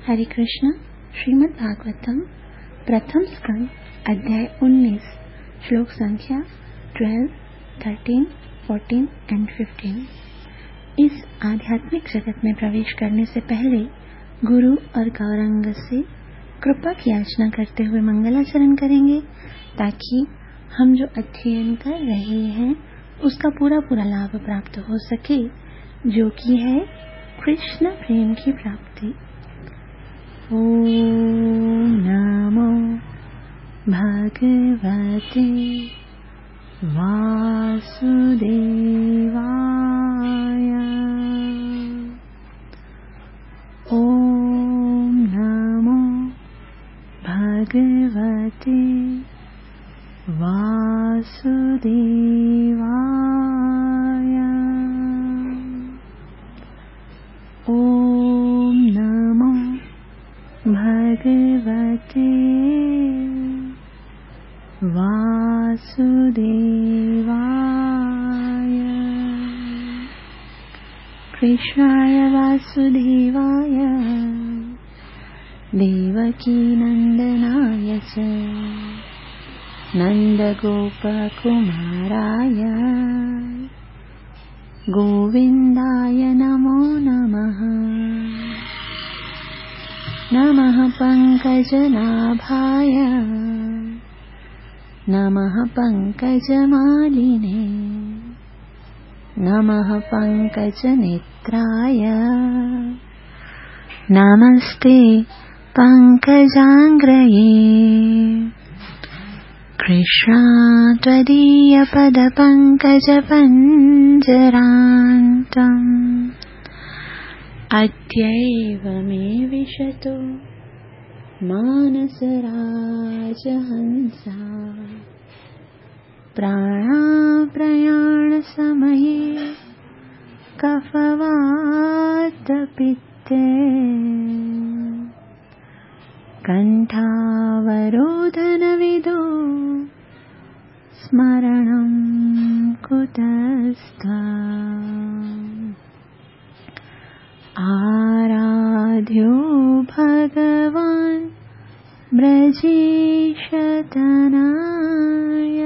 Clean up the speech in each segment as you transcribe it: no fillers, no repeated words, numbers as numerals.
हरे कृष्ण। श्रीमद् भागवतम प्रथम स्कंद अध्याय 19 श्लोक संख्या 12, 13, 14 एंड 15। इस आध्यात्मिक जगत में प्रवेश करने से पहले गुरु और गौरांग से कृपा की याचना करते हुए मंगलाचरण करेंगे ताकि हम जो अध्ययन कर रहे हैं उसका पूरा लाभ प्राप्त हो सके, जो कि है कृष्ण प्रेम की प्राप्ति। ओम नमो भगवते वासुदेवाय। ओम नमो भगवते वासुदेवाय। ओम नमो भगवते वासुदेवाय। कृष्णाय वासुदेवाय देवकी नंदनाय च नंदगोपकुमाराय गोविन्दाय नमो नमः। नमः पंकजनाभाय नमः पंकजमालिने नमः पंकजनेत्राय नमस्ते पंकजांग्रये। कृष्णा त्वदीयपदपङ्कजपञ्जरान्तम् अद्यैव मे विशतु मानसराजहंसा। प्राणाप्रयाणसमये कफवातपित्ते कण्ठावरोधनविदो स्मरणं कुतस्था। आराध्यो भगवान् ब्रजेशतनाय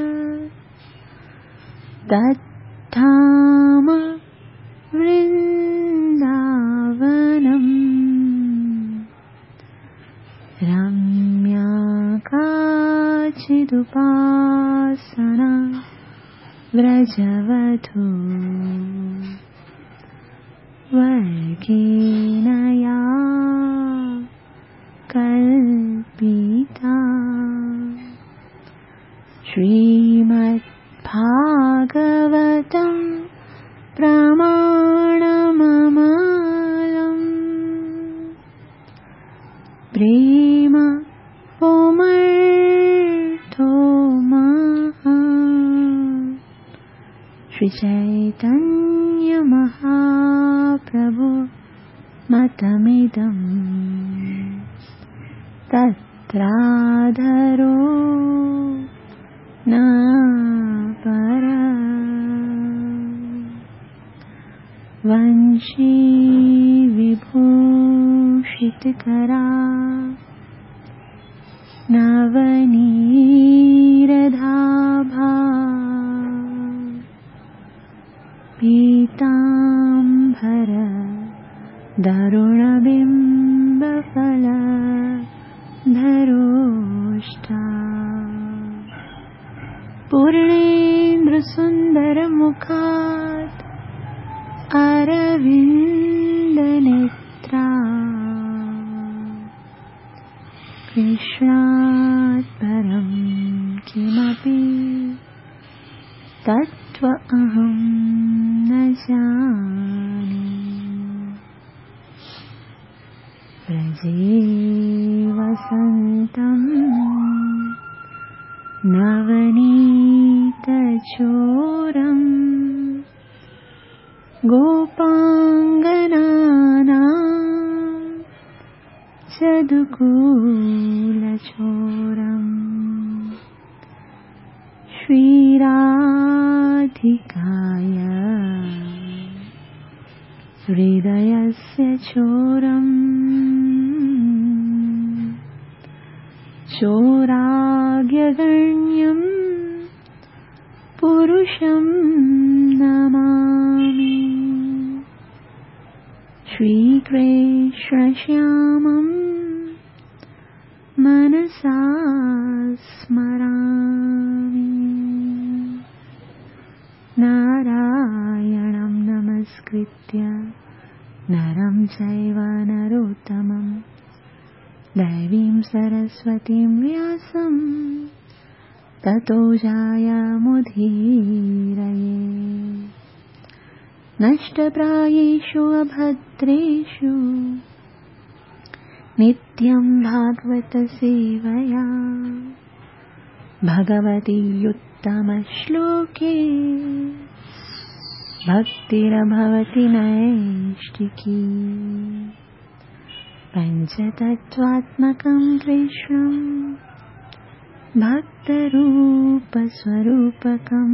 तद्धाम वृन्दावनम् रम्या काचिदुपासना व्रजवधू वर्गेण या कल्पिता। श्रीमद्भागवतं प्रमाणममलम् प्रेम पुमर्थो महा। श्री चैतन्य महाप्रभु मतमिदम् तत्राधरो न परा। वंशी विभूषितकरा नवनीरधाभा पीताम्बर दरुणबिम्बफला धरोष्टा। पूर्णेन्द्रसुन्दरमुखात् अरविन्दनेत्रा। कृष्णात् परं किमपि तत्त्वमहं न जाने। ब्रजे वसन्तं नवनीतचोरं गोपाङ्गनानां चदुकूलचोरम् श्रीराधिकाय हृदयस्य चोरम् चोराग्यगण्यं पुरुषं नमामि। श्रीकृष्णश्यामं मनसा स्मरामि। नारायणं नमस्कृत्य नरं चैव नरोत्तमं दैवीं सरस्वतीं व्यासं ततो जयमुदीरये। नष्टप्रायेषु अभद्रेषु नित्यं भागवत सेवया भगवती उत्तमश्लोके भक्तिर्भवति नैष्टिकी। पञ्चतत्त्वात्मकं कृष्णं भक्तरूपस्वरूपकं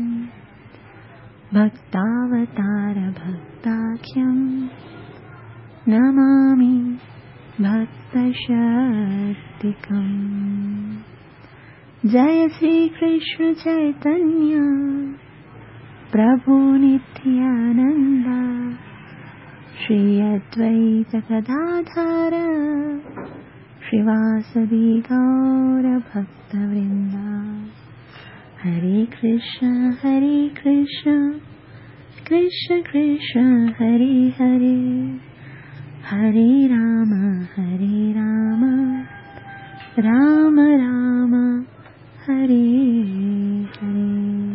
भक्तावतारभक्ताख्यं नमामि भक्तशक्तिकम्। जय श्री कृष्ण चैतन्य प्रभु नित्यानंद श्री अद्वैत गदाधर श्रीवासदि गौर भक्तवृंद। हरे कृष्ण कृष्ण कृष्ण हरे हरे, हरे राम राम राम हरे हरे।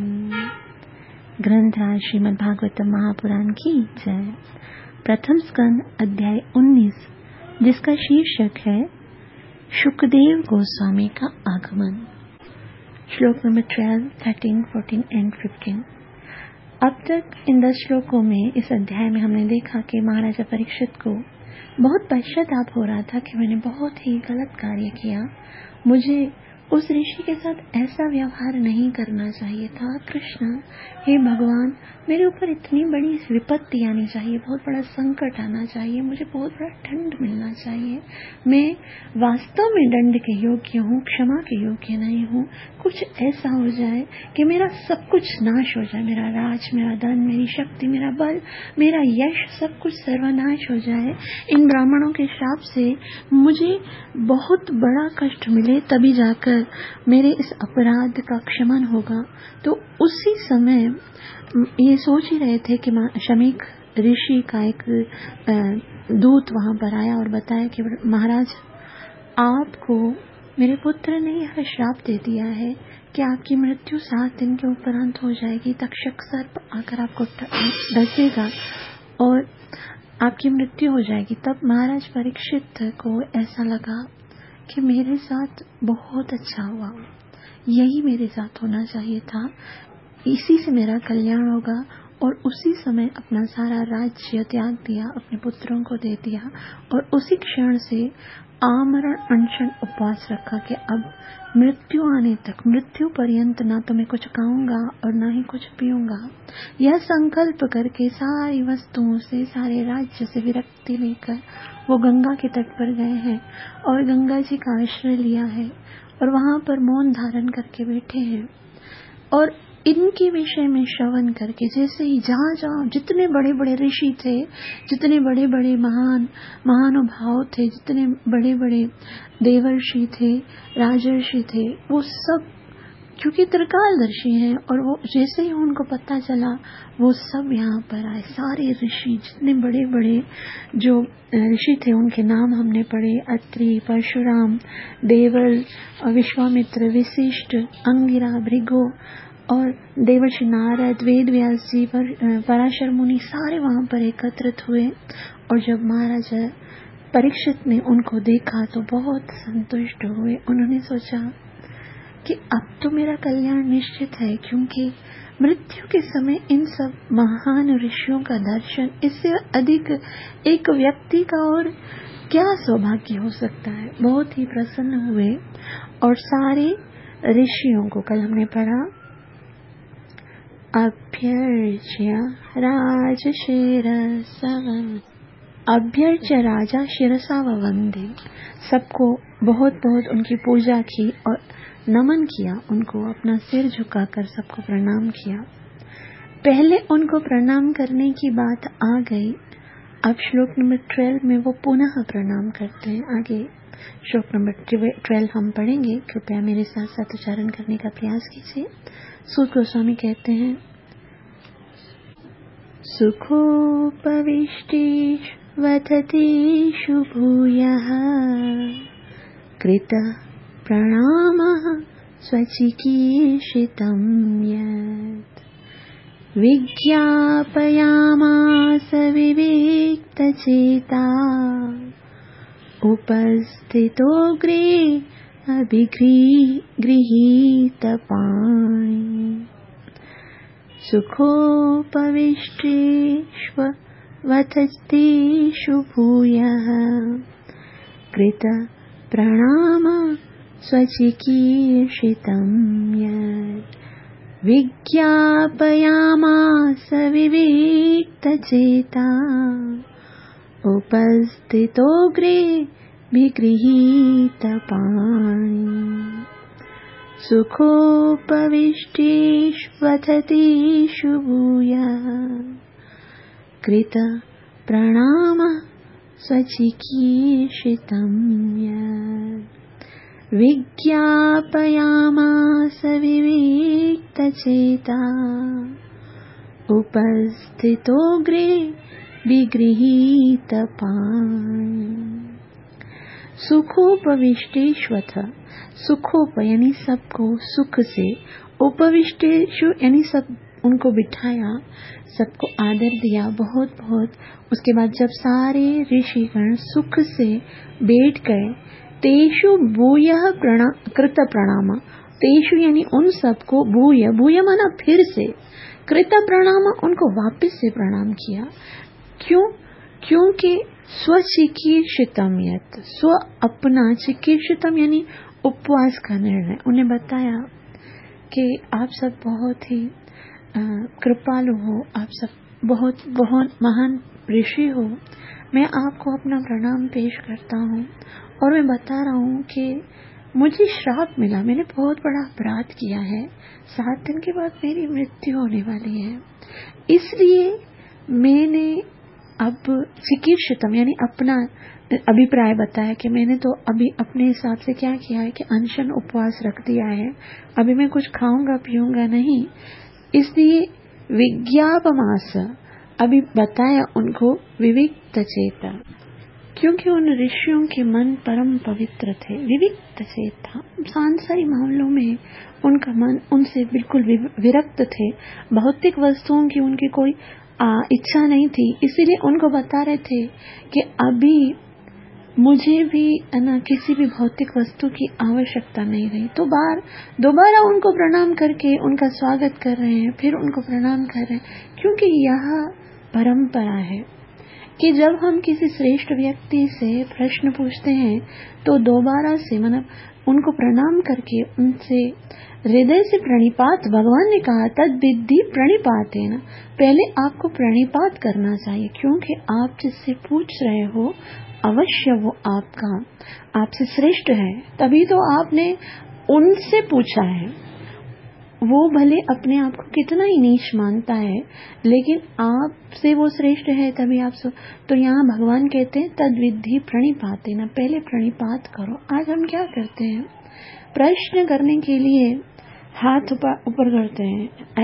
ग्रंथराज श्रीमद् भागवतम महापुराण की जय। प्रथम स्कंद अध्याय 19, जिसका शीर्षक है शुकदेव गोस्वामी का आगमन। श्लोक नंबर 12, 13, 14 एंड 15। अब तक इन 10 श्लोकों में इस अध्याय में हमने देखा कि महाराजा परीक्षित को बहुत पश्चाताप हो रहा था कि मैंने बहुत ही गलत कार्य किया, मुझे उस ऋषि के साथ ऐसा व्यवहार नहीं करना चाहिए था। कृष्ण, हे भगवान, मेरे ऊपर इतनी बड़ी विपत्ति आनी चाहिए, बहुत बड़ा संकट आना चाहिए, मुझे बहुत बड़ा दंड मिलना चाहिए। मैं वास्तव में दंड के योग्य हूँ, क्षमा के योग्य नहीं हूँ। कुछ ऐसा हो जाए कि मेरा सब कुछ नाश हो जाए, मेरा राज, मेरा धन, मेरी शक्ति, मेरा बल, मेरा यश, सब कुछ सर्वनाश हो जाए। इन ब्राह्मणों के श्राप से मुझे बहुत बड़ा कष्ट मिले, तभी जाकर मेरे इस अपराध का क्षमन होगा। तो उसी समय ये सोच ही रहे थे कि शमीक ऋषि का एक दूत वहां पर आया और बताया कि महाराज, आपको मेरे पुत्र ने यह श्राप दे दिया है कि आपकी मृत्यु 7 दिन के उपरांत हो जाएगी। तक्षक सर्प आकर आपको डसेगा और आपकी मृत्यु हो जाएगी। तब महाराज परीक्षित को ऐसा लगा कि मेरे साथ बहुत अच्छा हुआ, यही मेरे साथ होना चाहिए था, इसी से मेरा कल्याण होगा। और उसी समय अपना सारा राज्य त्याग दिया, अपने पुत्रों को दे दिया और उसी क्षण से आमरण अनशन उपवास रखा कि अब मृत्यु आने तक, मृत्यु पर्यंत ना तो मैं कुछ खाऊंगा और ना ही कुछ पीऊंगा। यह संकल्प करके सारी वस्तुओं से, सारे राज्य से विरक्ति लेकर वो गंगा के तट पर गए हैं और गंगा जी का आश्रय लिया है और वहां पर मौन धारण करके बैठे हैं। और इनके विषय में श्रवण करके, जैसे ही जहाँ जहाँ जितने बड़े बड़े ऋषि थे, जितने बड़े बड़े महानुभाव थे, जितने बड़े बड़े देवर्षि थे, राजर्षि थे, वो सब क्योंकि त्रिकालदर्शी हैं और वो जैसे ही उनको पता चला वो सब यहाँ पर आए। सारे ऋषि, जितने बड़े बड़े जो ऋषि थे उनके नाम हमने पढ़े, अत्रि, परशुराम, देवल, विश्वामित्र, वशिष्ठ, अंगिरा, भृगु और देवर्षि नारद, वेद व्यास जी, पराशर मुनि, सारे वहां पर एकत्रित हुए। और जब महाराजा परीक्षित ने उनको देखा तो बहुत संतुष्ट हुए। उन्होंने सोचा कि अब तो मेरा कल्याण निश्चित है, क्योंकि मृत्यु के समय इन सब महान ऋषियों का दर्शन, इससे अधिक एक व्यक्ति का और क्या सौभाग्य हो सकता है। बहुत ही प्रसन्न हुए और सारे ऋषियों को, कल हमने पढ़ा, अभ्यर्च्य राजशिरसः अभ्यर्च्य राजा शिरसा ववंदे, सबको बहुत बहुत उनकी पूजा की और नमन किया, उनको अपना सिर झुकाकर सबको प्रणाम किया। पहले उनको प्रणाम करने की बात आ गई, अब श्लोक नंबर 12 में वो पुनः प्रणाम करते हैं। आगे श्लोक नंबर 12 हम पढ़ेंगे, कृपया मेरे साथ साथ उच्चारण करने का प्रयास कीजिए। सूत गोस्वामी कहते हैं, सुखोपविष्टेष्वथतेषु भूयः कृतः प्रणामः स्वचिकीर्षितं यत् विज्ञापयामास विविक्तचेता उपस्थितोऽग्रे अभिगृहीतपाणि। सुखोपविष्टेष्वथतेषु भूयः कृतः प्रणामः स्वचिकीर्षितं यत् विज्ञापयामास विविक्तचेता उपस्थितोऽग्रे विगृहीतपाणि। सुखोपविष्टेष्वथतेषु भूयः कृतः प्रणामः स्वचिकीर्षितं यत् विज्ञापयामास विविक्तचेता उपस्थितोऽग्रे विगृहीतपाणि। सुखोपविष्टेष्वथ, सुखोप यानी सबको सुख से, उपविष्टेषु यानी सब उनको बिठाया, सबको आदर दिया बहुत बहुत। उसके बाद जब सारे ऋषिगण सुख से बैठ गए, तेषु भूयः कृत प्रणाम, तेषु यानी उन सबको, भूय भूय माना फिर से, कृत प्रणाम उनको वापस से प्रणाम किया। क्यों? क्योंकि स्वचिकीर्षितम यत्, स्व अपना, चिकीर्षितम यानी उपवास का निर्णय। उन्हें बताया कि आप सब बहुत ही कृपालु हो, आप सब बहुत बहुत महान ऋषि हो, मैं आपको अपना प्रणाम पेश करता हूँ और मैं बता रहा हूँ कि मुझे श्राप मिला, मैंने बहुत बड़ा अपराध किया है, 7 दिन के बाद मेरी मृत्यु होने वाली है, इसलिए मैंने अब चिकीर्षितम यानी अपना अभिप्राय बताया कि मैंने तो अभी अपने हिसाब से क्या किया है कि अनशन उपवास रख दिया है, अभी मैं कुछ खाऊंगा पीऊंगा नहीं, इसलिए विज्ञापमास अभी बताया उनको विविक्त चेता, क्योंकि उन ऋषियों के मन परम पवित्र थे, विविक्त चेता, सांसारिक मामलों में उनका मन उनसे बिल्कुल विरक्त थे, भौतिक वस्तुओं की उनकी कोई इच्छा नहीं थी, इसीलिए उनको बता रहे थे कि अभी मुझे भी किसी भी भौतिक वस्तु की आवश्यकता नहीं रही। तो दोबारा उनको प्रणाम करके उनका स्वागत कर रहे हैं, फिर उनको प्रणाम कर रहे हैं, क्योंकि यह परंपरा है कि जब हम किसी श्रेष्ठ व्यक्ति से प्रश्न पूछते हैं तो दोबारा से मतलब उनको प्रणाम करके उनसे हृदय से प्रणिपात, भगवान ने कहा तद विद्धि प्रणिपात है ना, पहले आपको प्रणिपात करना चाहिए, क्योंकि आप जिससे पूछ रहे हो अवश्य वो आपसे श्रेष्ठ है, तभी तो आपने उनसे पूछा है। वो भले अपने आप को कितना ही नीच मानता है, लेकिन आपसे वो श्रेष्ठ है, तभी आप तो यहाँ भगवान कहते हैं तद विद्धि प्रणिपाते ना, पहले प्रणिपात करो। आज हम क्या करते हैं, प्रश्न करने के लिए हाथ ऊपर करते हैं,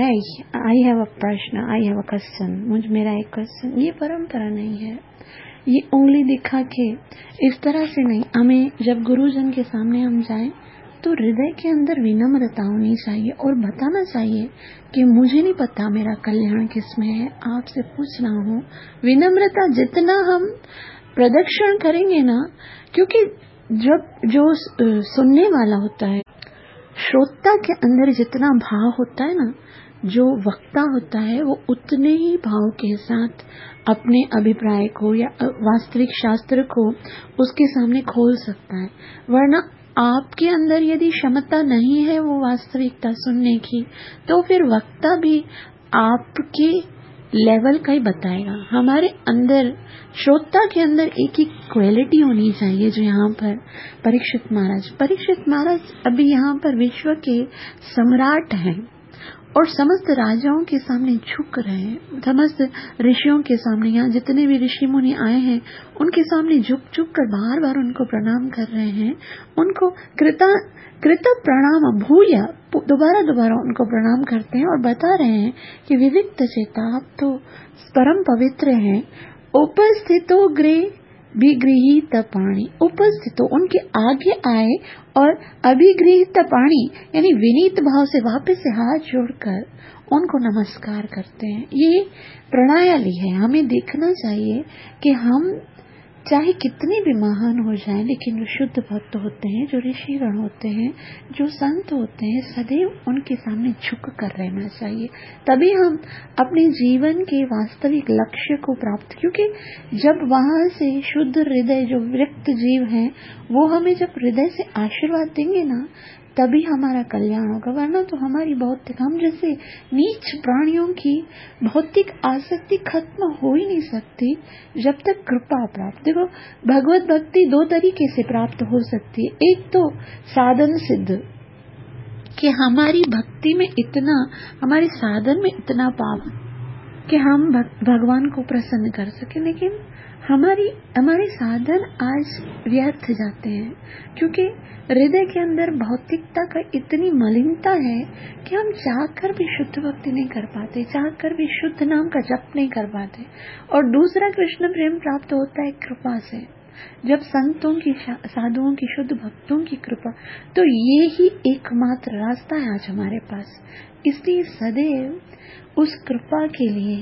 आई हैव अ प्रश्न, आई हैव अ क्वेश्चन, मेरा एक क्वेश्चन, ये परंपरा नहीं है, ये उंगली दिखा के इस तरह से नहीं। हमें जब गुरुजन के सामने हम जाएं तो हृदय के अंदर विनम्रता होनी चाहिए और बताना चाहिए कि मुझे नहीं पता मेरा कल्याण किसमें है, आपसे पूछना हो। विनम्रता जितना हम प्रदर्शन करेंगे ना, क्योंकि जब जो सुनने वाला होता है, श्रोता के अंदर जितना भाव होता है ना, जो वक्ता होता है वो उतने ही भाव के साथ अपने अभिप्राय को या वास्तविक शास्त्र को उसके सामने खोल सकता है। वरना आपके अंदर यदि क्षमता नहीं है वो वास्तविकता सुनने की, तो फिर वक्ता भी आपके लेवल का ही बताएगा। हमारे अंदर, श्रोता के अंदर एक ही क्वालिटी होनी चाहिए जो यहाँ पर परीक्षित महाराज अभी यहाँ पर विश्व के सम्राट हैं और समस्त राजाओं के सामने झुक रहे हैं, समस्त ऋषियों के सामने, यहाँ जितने भी ऋषि मुनि आए हैं उनके सामने झुक कर बार बार उनको प्रणाम कर रहे हैं, उनको कृत प्रणाम भूया, दोबारा उनको प्रणाम करते हैं और बता रहे हैं कि विविक्त चेता, आप तो परम पवित्र हैं। उपस्थितो विगृहीत पाणी, उपस्थितो उनके आगे आए और अभिगृहीत पाणी यानी विनीत भाव से वापस से हाथ जोड़कर उनको नमस्कार करते हैं। ये प्रणाली है। हमें देखना चाहिए कि हम चाहे कितने भी महान हो जाएं, लेकिन जो शुद्ध भक्त होते हैं, जो ऋषिगण होते हैं, जो संत होते हैं, सदैव उनके सामने झुक कर रहना चाहिए। तभी हम अपने जीवन के वास्तविक लक्ष्य को प्राप्त, क्योंकि जब वहां से शुद्ध हृदय जो विरक्त जीव हैं वो हमें जब हृदय से आशीर्वाद देंगे ना, तभी हमारा कल्याण होगा। वरना तो हमारी भौतिक, हम जैसे नीच प्राणियों की भौतिक आसक्ति खत्म हो ही नहीं सकती जब तक कृपा प्राप्त। देखो, भगवत भक्ति दो तरीके से प्राप्त हो सकती है। एक तो साधन सिद्ध, कि हमारी भक्ति में इतना, हमारे साधन में इतना पावन कि हम भगवान को प्रसन्न कर सके। लेकिन हमारे साधन आज व्यर्थ जाते हैं, क्योंकि हृदय के अंदर भौतिकता का इतनी मलिनता है कि हम चाहकर भी शुद्ध भक्ति नहीं कर पाते, चाहकर भी शुद्ध नाम का जप नहीं कर पाते। और दूसरा कृष्ण प्रेम प्राप्त होता है कृपा से, जब संतों की, साधुओं की, शुद्ध भक्तों की कृपा। तो ये ही एकमात्र रास्ता है आज हमारे पास। इसलिए सदैव उस कृपा के लिए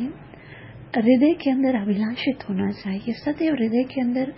हृदय के अंदर अभिलाषित होना चाहिए, सदैव हृदय के अंदर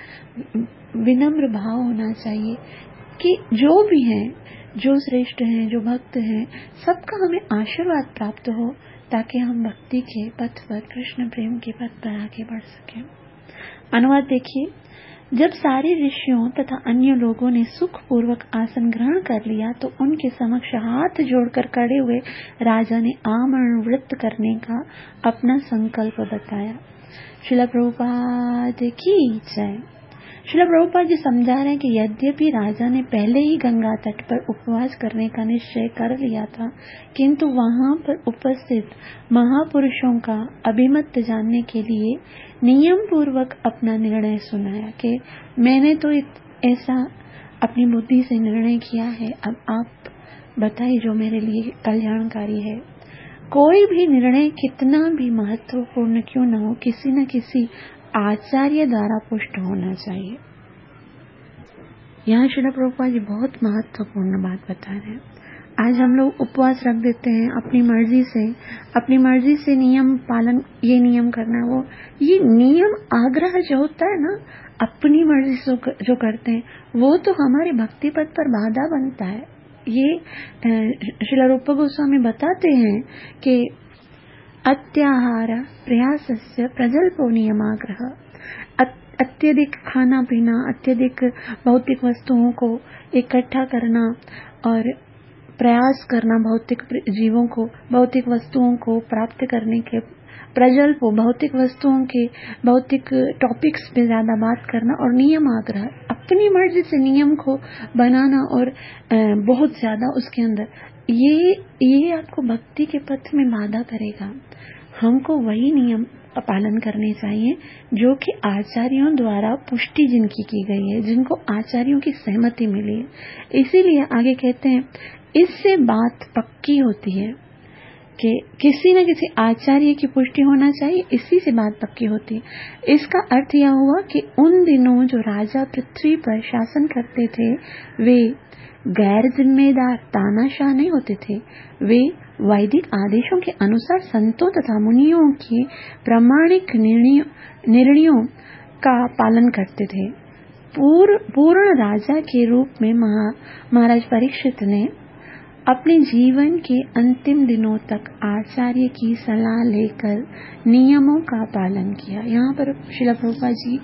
विनम्र भाव होना चाहिए कि जो भी हैं, जो श्रेष्ठ हैं, जो भक्त हैं, सबका हमें आशीर्वाद प्राप्त हो, ताकि हम भक्ति के पथ पर, कृष्ण प्रेम के पथ पर आगे बढ़ सकें। अनुवाद देखिए। जब सारे ऋषियों तथा अन्य लोगों ने सुख पूर्वक आसन ग्रहण कर लिया तो उनके समक्ष हाथ जोड़कर खड़े हुए राजा ने आमरण व्रत करने का अपना संकल्प बताया। श्रील प्रभुपाद की जय। श्रील प्रभुपाद जी समझा रहे हैं कि यद्यपि राजा ने पहले ही गंगा तट पर उपवास करने का निश्चय कर लिया था, किंतु वहां पर उपस्थित महापुरुषों का अभिमत जानने के लिए नियम पूर्वक अपना निर्णय सुनाया कि मैंने तो ऐसा अपनी बुद्धि से निर्णय किया है, अब आप बताइए जो मेरे लिए कल्याणकारी है। कोई भी निर्णय कितना भी महत्वपूर्ण क्यों न हो, किसी न किसी आचार्य द्वारा पुष्ट होना चाहिए। यहाँ श्रील प्रभुपाद जी बहुत महत्वपूर्ण बात बता रहे हैं। आज हम लोग उपवास रख देते हैं अपनी मर्जी से नियम पालन, ये नियम करना, वो ये नियम आग्रह जो होता है ना, अपनी मर्जी से जो करते हैं, वो तो हमारे भक्ति पथ पर बाधा बनता है। ये श्रील रूप गोस्वामी बताते हैं कि अत्याहार प्रयासस्य प्रजल्पो नियमाग्रह, अत्यधिक खाना पीना, अत्यधिक भौतिक वस्तुओं को इकट्ठा करना और प्रयास करना, भौतिक जीवों को, भौतिक वस्तुओं को प्राप्त करने के प्रजल्पो, भौतिक वस्तुओं के, भौतिक टॉपिक्स पे ज्यादा बात करना, और नियम आग्रह, अपनी मर्जी से नियम को बनाना और बहुत ज्यादा उसके अंदर, ये आपको भक्ति के पथ में बाधा करेगा। हमको वही नियम पालन करने चाहिए जो कि आचार्यों द्वारा पुष्टि जिनकी की गई है, जिनको आचार्यों की सहमति मिली है। इसीलिए आगे कहते हैं, इससे बात पक्की होती है कि किसी न किसी आचार्य की पुष्टि होना चाहिए, इसी से बात पक्की होती है। इसका अर्थ यह हुआ कि उन दिनों जो राजा पृथ्वी पर शासन करते थे वे गैर जिम्मेदार तानाशाह नहीं होते थे, वे वैदिक आदेशों के अनुसार संतों तथा मुनियों के प्रामाणिक निर्णयों का पालन करते थे। पूर्ण राजा के रूप में महाराज परीक्षित ने अपने जीवन के अंतिम दिनों तक आचार्य की सलाह लेकर नियमों का पालन किया। यहाँ पर श्रील प्रभुपाद जी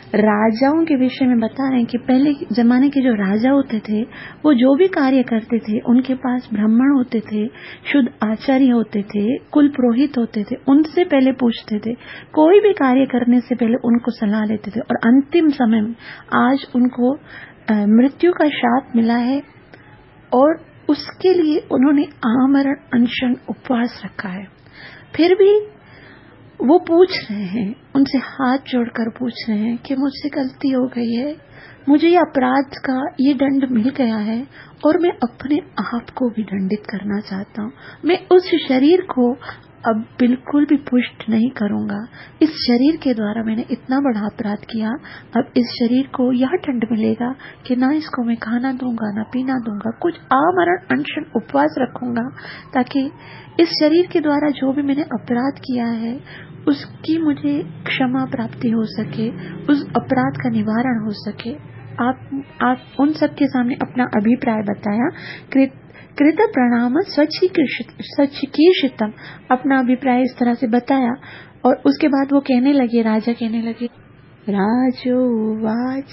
राजाओं के विषय में बता रहे हैं कि पहले जमाने के जो राजा होते थे वो जो भी कार्य करते थे उनके पास ब्राह्मण होते थे, शुद्ध आचार्य होते थे, कुल पुरोहित होते थे, उनसे पहले पूछते थे, कोई भी कार्य करने से पहले उनको सलाह लेते थे। और अंतिम समय में आज उनको मृत्यु का शाप मिला है और उसके लिए उन्होंने आमरण अनशन उपवास रखा है। फिर भी वो पूछ रहे हैं, उनसे हाथ जोड़कर पूछ रहे हैं कि मुझसे गलती हो गई है, मुझे ये अपराध का ये दंड मिल गया है और मैं अपने आप को भी दंडित करना चाहता हूँ। मैं उस शरीर को अब बिल्कुल भी पुष्ट नहीं करूंगा। इस शरीर के द्वारा मैंने इतना बड़ा अपराध किया, अब इस शरीर को यह दंड मिलेगा कि ना इसको मैं खाना दूंगा, ना पीना दूंगा, कुछ आमरण अनशन उपवास रखूंगा ताकि इस शरीर के द्वारा जो भी मैंने अपराध किया है उसकी मुझे क्षमा प्राप्ति हो सके, उस अपराध का निवारण हो सके। आप उन सबके सामने अपना अभिप्राय बताया। कृत प्रणाम स्वचिकीर्षितम, अपना अभिप्राय इस तरह से बताया। और उसके बाद वो कहने लगे, राजा कहने लगे, राजोवाच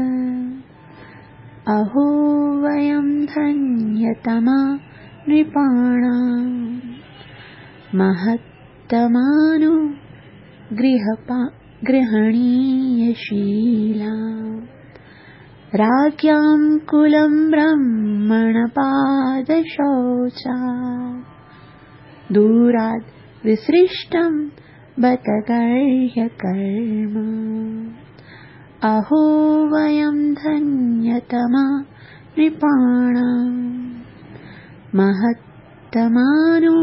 अहो वयं धन्यतमा नृपाणां महत्तमानु गृहणीयशीला राज्ञां कुलं ब्रह्मणपादशौचा दूराद् विसृष्टं बत गर्ह्यकर्म अहो वयं धन्यतमा नृपाणां महत्तमानु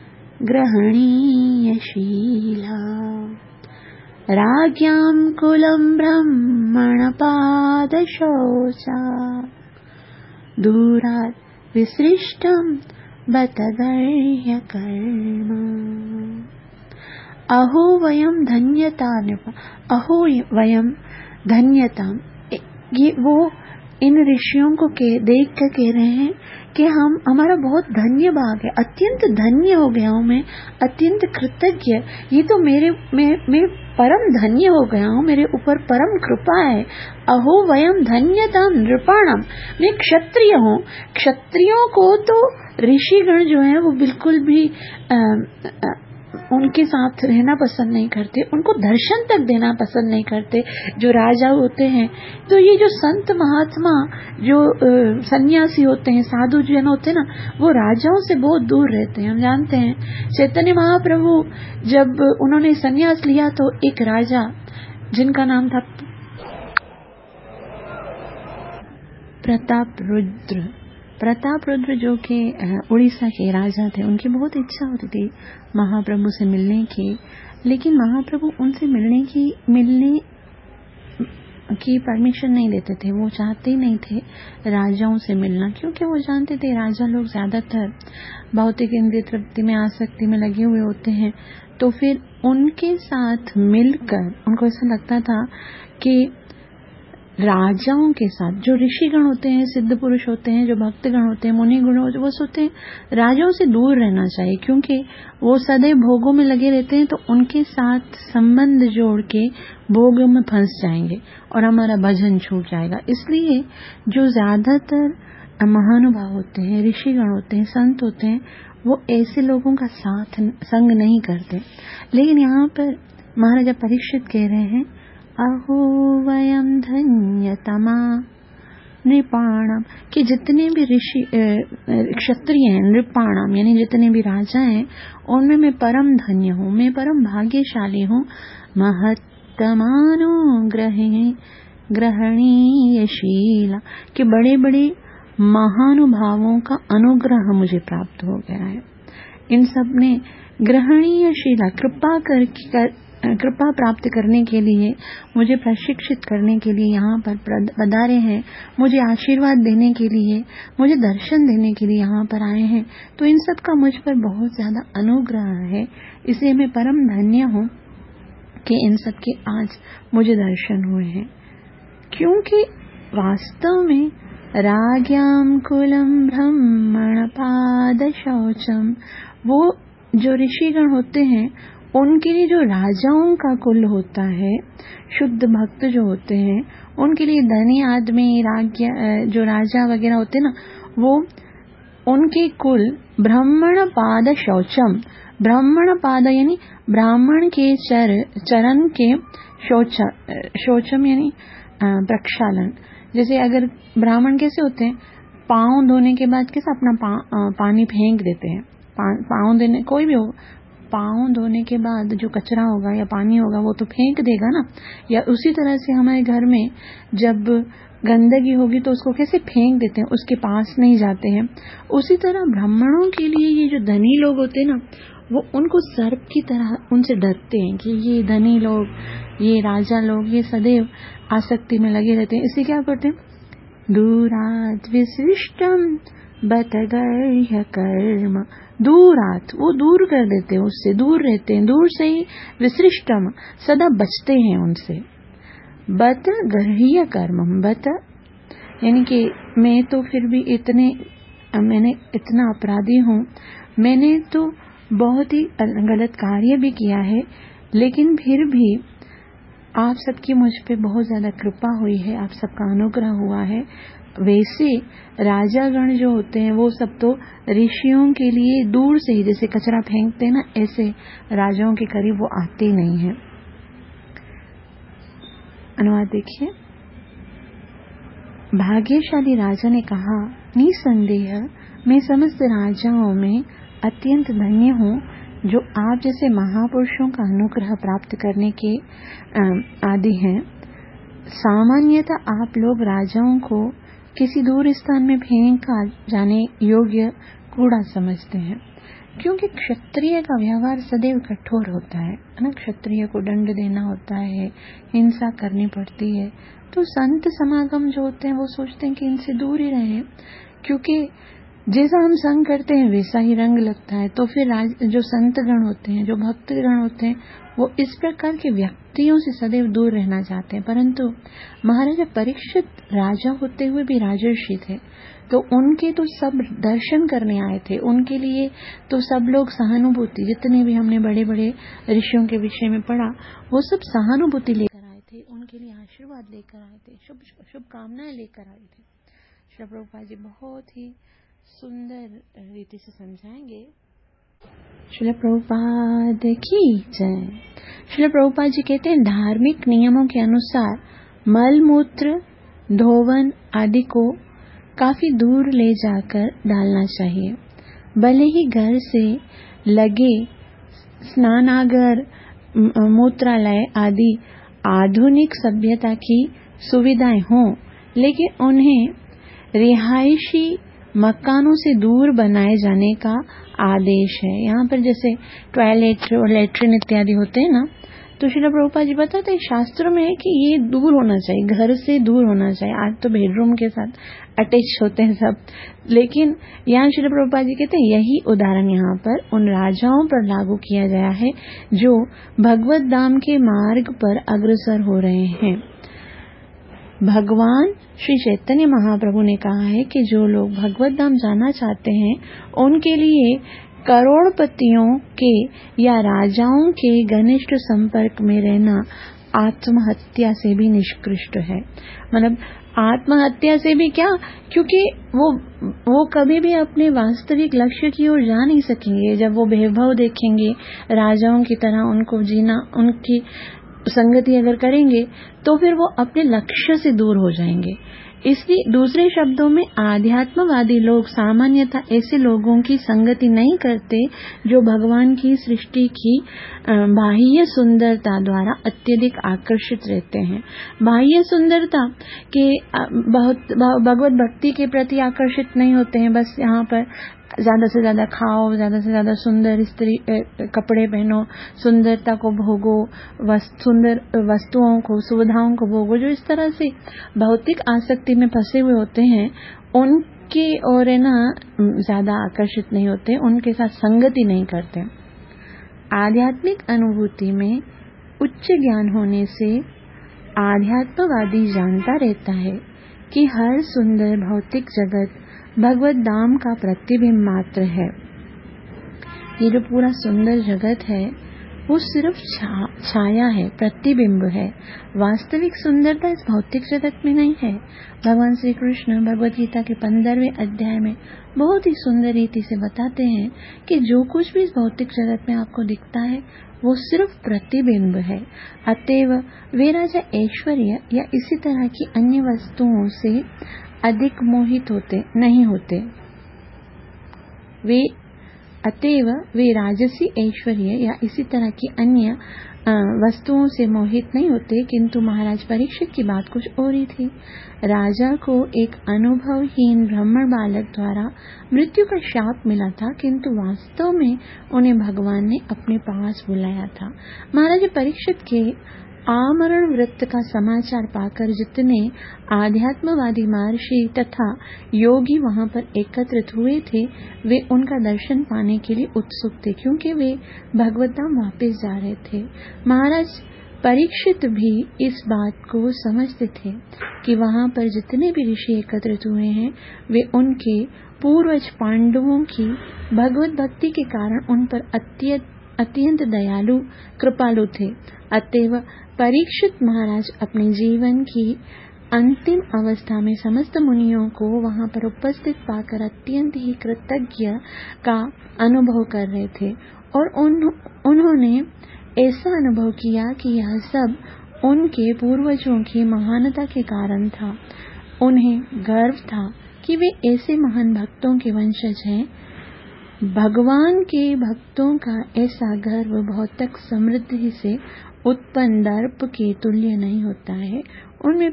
ग्रहणीयशीला राज्ञां कुलं ब्रह्मणपादशौचा दूराद् विसृष्टं बत गर्ह्यकर्म अहो वयं धन्यता नृप, अहो वयं धन्यता, ये वो इन ऋषियों को देख कर कह रहे हैं कि हमारा बहुत धन्य भाग है, अत्यंत धन्य हो गया हूँ मैं, अत्यंत कृतज्ञ। ये तो मैं परम धन्य हो गया हूँ, मेरे ऊपर परम कृपा है। अहो वयम धन्यता नृपाणम, मैं क्षत्रिय हूँ। क्षत्रियों को तो ऋषिगण जो है वो बिल्कुल भी उनके साथ रहना पसंद नहीं करते, उनको दर्शन तक देना पसंद नहीं करते। जो राजा होते हैं, तो ये जो संत महात्मा, जो सन्यासी होते हैं, साधु जन होते हैं ना, वो राजाओं से बहुत दूर रहते हैं। हम जानते हैं चैतन्य महाप्रभु जब उन्होंने सन्यास लिया तो एक राजा जिनका नाम था प्रताप रुद्र जो कि उड़ीसा के राजा थे, उनकी बहुत इच्छा होती थी महाप्रभु से मिलने की, लेकिन महाप्रभु उनसे मिलने की परमिशन नहीं देते थे। वो चाहते ही नहीं थे राजाओं से मिलना, क्योंकि वो जानते थे राजा लोग ज्यादातर भौतिक इंद्रिय तृप्ति में, आसक्ति में लगे हुए होते हैं। तो फिर उनके साथ मिलकर उनको ऐसा लगता था कि राजाओं के साथ, जो ऋषिगण होते हैं, सिद्ध पुरुष होते हैं, जो भक्तगण होते हैं, मुनि गुण होते हैं, वो सोचते हैं राजाओं से दूर रहना चाहिए, क्योंकि वो सदैव भोगों में लगे रहते हैं, तो उनके साथ संबंध जोड़ के भोगों में फंस जाएंगे और हमारा भजन छूट जाएगा। इसलिए जो ज्यादातर महानुभाव होते हैं, ऋषिगण होते हैं, संत होते हैं, वो ऐसे लोगों का साथ संग नहीं करते। लेकिन यहाँ पर महाराजा परीक्षित कह रहे हैं, अहो वयम धन्यतमा नृपाणाम, कि जितने भी ऋषि क्षत्रिय हैं, नृपाणाम यानी जितने भी राजा हैं, उनमें मैं परम धन्य हूँ, मैं परम भाग्यशाली हूँ। महत्तमानो ग्रहणीयशीला, कि बड़े बड़े महानुभावों का अनुग्रह मुझे प्राप्त हो गया है। इन सब ने ग्रहणीयशीला, कृपा प्राप्त करने के लिए, मुझे प्रशिक्षित करने के लिए यहाँ पर पधारे हैं, मुझे आशीर्वाद देने के लिए, मुझे दर्शन देने के लिए यहाँ पर आए हैं। तो इन सब का मुझ पर बहुत ज्यादा अनुग्रह है, इसलिए मैं परम धन्य हूँ कि इन सब के आज मुझे दर्शन हुए हैं। क्योंकि वास्तव में राज्ञां कुलं ब्रह्मण पाद शौचम, वो जो ऋषिगण होते हैं उनके लिए जो राजाओं का कुल होता है, शुद्ध भक्त जो होते हैं, उनके लिए धनी आदमी, जो राजा वगैरह होते हैं ना, वो उनके कुल ब्राह्मण पाद शौचम, ब्राह्मण पाद यानी ब्राह्मण के चरण के शौचम यानी प्रक्षालन। जैसे अगर ब्राह्मण कैसे होते हैं, पाँव धोने के बाद कैसे अपना पानी फेंक देते हैं, पाँव देने, कोई भी हो, पाँव धोने के बाद जो कचरा होगा या पानी होगा वो तो फेंक देगा ना। या उसी तरह से हमारे घर में जब गंदगी होगी तो उसको कैसे फेंक देते हैं, उसके पास नहीं जाते हैं। उसी तरह ब्राह्मणों के लिए ये जो धनी लोग होते हैं ना, वो उनको सर्प की तरह उनसे डरते हैं कि ये धनी लोग, ये राजा लोग, ये सदैव आसक्ति में लगे रहते हैं। इसलिए क्या करते हैं, दूरात विशिष्टम बतगर्ह्य कर्म, दूरात वो दूर कर देते हैं, उससे दूर रहते हैं, दूर से ही विशिष्टम सदा बचते हैं उनसे। बत गर्ह्य कर्म, बत यानी कि मैं तो फिर भी मैंने इतना अपराधी हूँ, मैंने तो बहुत ही गलत कार्य भी किया है, लेकिन फिर भी आप सबकी मुझ पे बहुत ज्यादा कृपा हुई है, आप सबका अनुग्रह हुआ है। वैसे राजागण जो होते हैं वो सब तो ऋषियों के लिए दूर से ही जैसे कचरा फेंकते हैं ना, ऐसे राजाओं के करीब वो आते नहीं हैं। अनुवाद देखिए। भाग्यशाली राजा ने कहा, निसंदेह मैं समस्त राजाओं में अत्यंत धन्य हूँ जो आप जैसे महापुरुषों का अनुग्रह प्राप्त करने के आदि हैं। सामान्यतः आप लोग राजाओं को किसी दूर स्थान में फेंका जाने योग्य कूड़ा समझते हैं, क्योंकि क्षत्रिय का व्यवहार सदैव कठोर होता है ना। क्षत्रिय को दंड देना होता है, हिंसा करनी पड़ती है। तो संत समागम जो होते हैं वो सोचते हैं कि इनसे दूर ही रहें, क्योंकि जैसा हम संग करते हैं वैसा ही रंग लगता है। तो फिर जो संत गण होते हैं, जो भक्त गण होते हैं, वो इस प्रकार के व्यक्तियों से सदैव दूर रहना चाहते हैं। परंतु महाराजा परीक्षित राजा होते हुए भी राजर्षि थे, तो उनके तो सब दर्शन करने आए थे, उनके लिए तो सब लोग सहानुभूति, जितने भी हमने बड़े बड़े ऋषियों के विषय में पढ़ा, वो सब सहानुभूति लेकर आए थे, उनके लिए आशीर्वाद लेकर आए थे, शुभकामनाएं लेकर आए थे। श्री प्रभुपाद जी बहुत ही सुंदर रीति से समझाएंगे। श्रील प्रभुपाद की जय। श्रील प्रभुपाद जी कहते हैं, धार्मिक नियमों के अनुसार मल मूत्र धोवन आदि को काफी दूर ले जाकर डालना चाहिए। भले ही घर से लगे स्नानागार, मूत्रालय आदि आधुनिक सभ्यता की सुविधाएं हों, लेकिन उन्हें रिहायशी मकानों से दूर बनाए जाने का आदेश है। यहाँ पर जैसे टॉयलेट और लेट्रिन इत्यादि होते हैं ना, तो श्रील प्रभुपाद जी बताते हैं शास्त्रों में है कि ये दूर होना चाहिए, घर से दूर होना चाहिए। आज तो बेडरूम के साथ अटैच होते हैं सब, लेकिन यहाँ श्रील प्रभुपाद जी कहते हैं यही उदाहरण यहाँ पर उन राजाओं पर लागू किया गया है जो भगवत धाम के मार्ग पर अग्रसर हो रहे हैं। भगवान श्री चैतन्य महाप्रभु ने कहा है कि जो लोग भगवत धाम जाना चाहते हैं उनके लिए करोड़पतियों के या राजाओं के घनिष्ठ संपर्क में रहना आत्महत्या से भी निष्कृष्ट है। मतलब आत्महत्या से भी क्या, क्योंकि वो कभी भी अपने वास्तविक लक्ष्य की ओर जा नहीं सकेंगे। जब वो वैभव देखेंगे राजाओं की तरह उनको जीना, उनकी संगति अगर करेंगे तो फिर वो अपने लक्ष्य से दूर हो जाएंगे। इसलिए दूसरे शब्दों में आध्यात्मवादी लोग सामान्यतः ऐसे लोगों की संगति नहीं करते जो भगवान की सृष्टि की बाह्य सुंदरता द्वारा अत्यधिक आकर्षित रहते हैं। बाह्य सुंदरता के भगवत भक्ति के प्रति आकर्षित नहीं होते हैं, बस यहाँ पर ज्यादा से ज्यादा खाओ, ज्यादा से ज्यादा सुंदर कपड़े पहनो, सुंदरता को भोगो, सुंदर वस्तुओं को, सुविधाओं को भोगो। जो इस तरह से भौतिक आसक्ति में फंसे हुए होते हैं उनके और है ना ज्यादा आकर्षित नहीं होते, उनके साथ संगति नहीं करते। आध्यात्मिक अनुभूति में उच्च ज्ञान होने से आध्यात्मवादी जानता रहता है कि हर सुंदर भौतिक जगत भगवत धाम का प्रतिबिंब मात्र है। ये जो पूरा सुंदर जगत है वो सिर्फ छाया है, प्रतिबिंब है। वास्तविक सुंदरता इस भौतिक जगत में नहीं है। भगवान श्री कृष्ण भगवद गीता के 15वें अध्याय में बहुत ही सुंदर रीति से बताते हैं कि जो कुछ भी इस भौतिक जगत में आपको दिखता है वो सिर्फ प्रतिबिंब है। अतएव वे राजा ऐश्वर्य या इसी तरह की अन्य वस्तुओं से अधिक मोहित नहीं होते। अतएव वे राजसी ऐश्वर्य या इसी तरह की अन्य वस्तुओं से मोहित नहीं होते। किंतु महाराज परीक्षित की बात कुछ और ही थी। राजा को एक अनुभवहीन ब्राह्मण बालक द्वारा मृत्यु का शाप मिला था, किंतु वास्तव में उन्हें भगवान ने अपने पास बुलाया था। महाराज परीक्षित के आमरण व्रत का समाचार पाकर जितने आध्यात्मवादी महर्षि तथा योगी वहां पर एकत्रित हुए थे, वे उनका दर्शन पाने के लिए उत्सुक थे, क्योंकि वे भगवतधाम वापस जा रहे थे। महाराज परीक्षित भी इस बात को समझते थे कि वहां पर जितने भी ऋषि एकत्रित हुए हैं, वे उनके पूर्वज पांडवों की भगवत भक्ति के कारण उन पर अत्यंत दयालु कृपालु थे। अतएव परीक्षित महाराज अपने जीवन की अंतिम अवस्था में समस्त मुनियों को वहां पर उपस्थित पाकर अत्यंत ही कृतज्ञ का अनुभव कर रहे थे और उन्होंने ऐसा अनुभव किया कि यह सब उनके पूर्वजों की महानता के कारण था। उन्हें गर्व था कि वे ऐसे महान भक्तों के वंशज हैं। भगवान के भक्तों का ऐसा गर्व भौतिक समृद्धि से उत्पन्न दर्प के तुल्य नहीं होता है। उनमें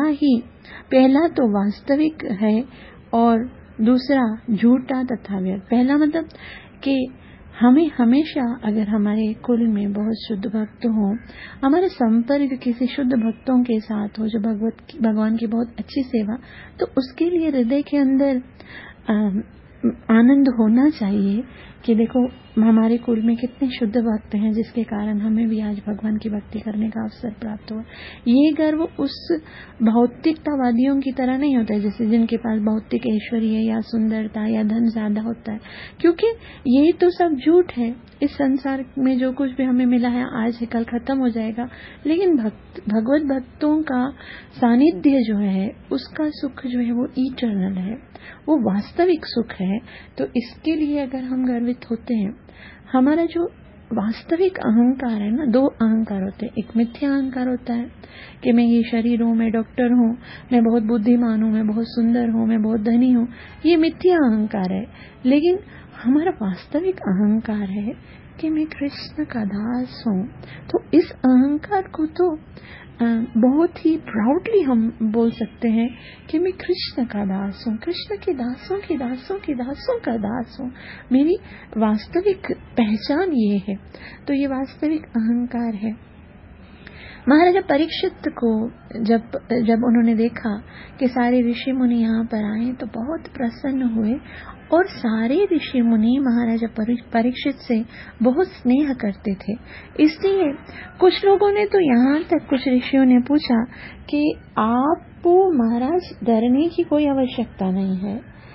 पहला तो वास्तविक है और दूसरा झूठा तथा व्यर्थ। पहला मतलब कि हमें हमेशा अगर हमारे कुल में बहुत शुद्ध भक्त हो, हमारा संपर्क किसी शुद्ध भक्तों के साथ हो जो भगवान की बहुत अच्छी सेवा, तो उसके लिए हृदय के अंदर आनंद होना चाहिए कि देखो हमारे कुल में कितने शुद्ध भक्त हैं, जिसके कारण हमें भी आज भगवान की भक्ति करने का अवसर प्राप्त हुआ। ये गर्व उस भौतिकतावादियों की तरह नहीं होता है जैसे जिनके पास भौतिक ऐश्वर्य या सुंदरता या धन ज्यादा होता है, क्योंकि ये तो सब झूठ है। इस संसार में जो कुछ भी हमें मिला है आज है कल खत्म हो जाएगा, लेकिन भगवत भक्तों का सानिध्य जो है उसका सुख जो है वो इटर्नल है, वो वास्तविक सुख है। तो इसके लिए अगर हम गर्वित होते हैं, हमारा जो वास्तविक अहंकार है ना, दो अहंकार होते हैं। एक मिथ्या अहंकार होता है कि मैं ये शरीर हूँ, मैं डॉक्टर हूँ, मैं बहुत बुद्धिमान हूँ, मैं बहुत सुंदर हूँ, मैं बहुत धनी हूँ, ये मिथ्या अहंकार है। लेकिन हमारा वास्तविक अहंकार है कि मैं कृष्ण का दास हूँ। तो इस अहंकार को तो बहुत ही प्राउडली हम बोल सकते हैं कि मैं कृष्ण का दास हूँ, कृष्ण के दासों के दासों के दासों का दास हूँ। मेरी वास्तविक पहचान ये है। तो ये वास्तविक अहंकार है। महाराजा परीक्षित को जब उन्होंने देखा कि सारे ऋषि मुनि यहाँ पर आए तो बहुत प्रसन्न हुए और सारे ऋषि मुनि महाराजा परीक्षित से बहुत स्नेह करते थे। इसलिए कुछ लोगों ने तो यहाँ तक कुछ ऋषियों ने पूछा कि आपको महाराज डरने की कोई आवश्यकता नहीं है,